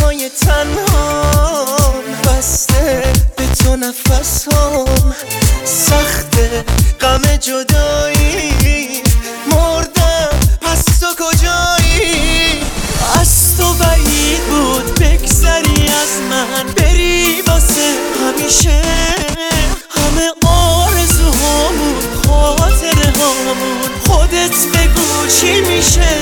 شبهای تنها بسته به تو نفسام سخته غم جدایی مردم پس تو کجایی؟ از تو بعید بود بگذری از من بری واسه همیشه همه آرزوهامون خاطره هامون خودت بگو چی میشه؟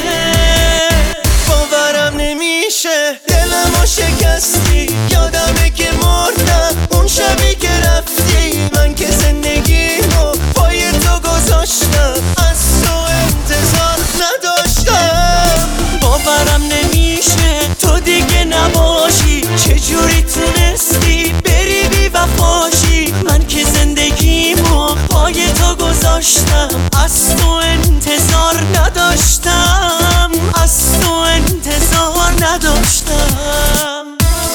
باورم نمیشه دلمو شکستی یادمه که مردم اون شبی که رفتی من که زندگیمو پای تو گذاشتم از تو انتظار نداشتم باورم نمیشه تو دیگه نباشی چجوری تونستی بری بی وفاشی من که زندگیمو پای تو گذاشتم از تو انتظار نداشتم از تو انتظار نداشتم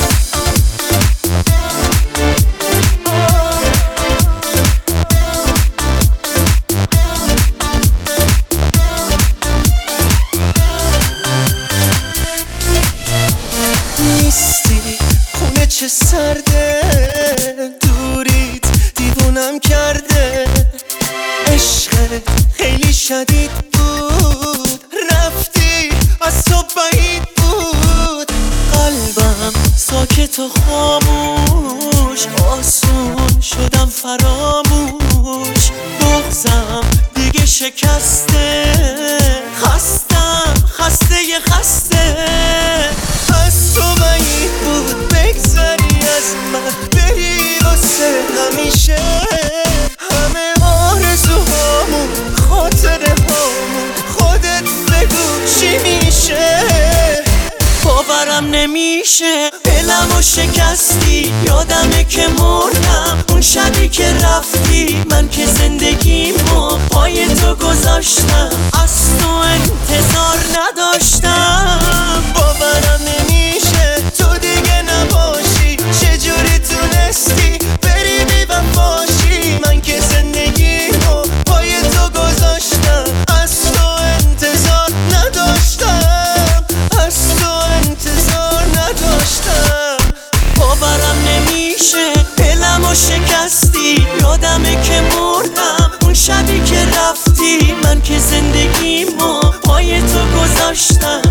نیستی خونه چه سرده دوریت دیوونم کرده عشقت خیلی شدید بود رفتی از تو بعید بود قلبم ساکت و خاموش آسون شدم فراموش بغضم دیگه شکسته خستم خسته از تو بعید بود بگذری از من بری واسه همیشه همه آرزوهامون خاطره هامون خودت بگو چی میشه؟ باورم نمیشه دلمو شکستی یادمه که مردم اون شبی که رفتی من که زندگیمو پای تو گذاشتم از تو انتظار نداشتم باورم نمیشه تو دیگه نباشی چجوری تونستی بری بی وفاشی من که زندگیمو پای تو گذاشتم از تو انتظار نداشتم از تو انتظار نداشتم باورم نمیشه دلمو شکستی یادمه که مردم اون شبی که رفتی من که زندگیمو پای تو گذاشتم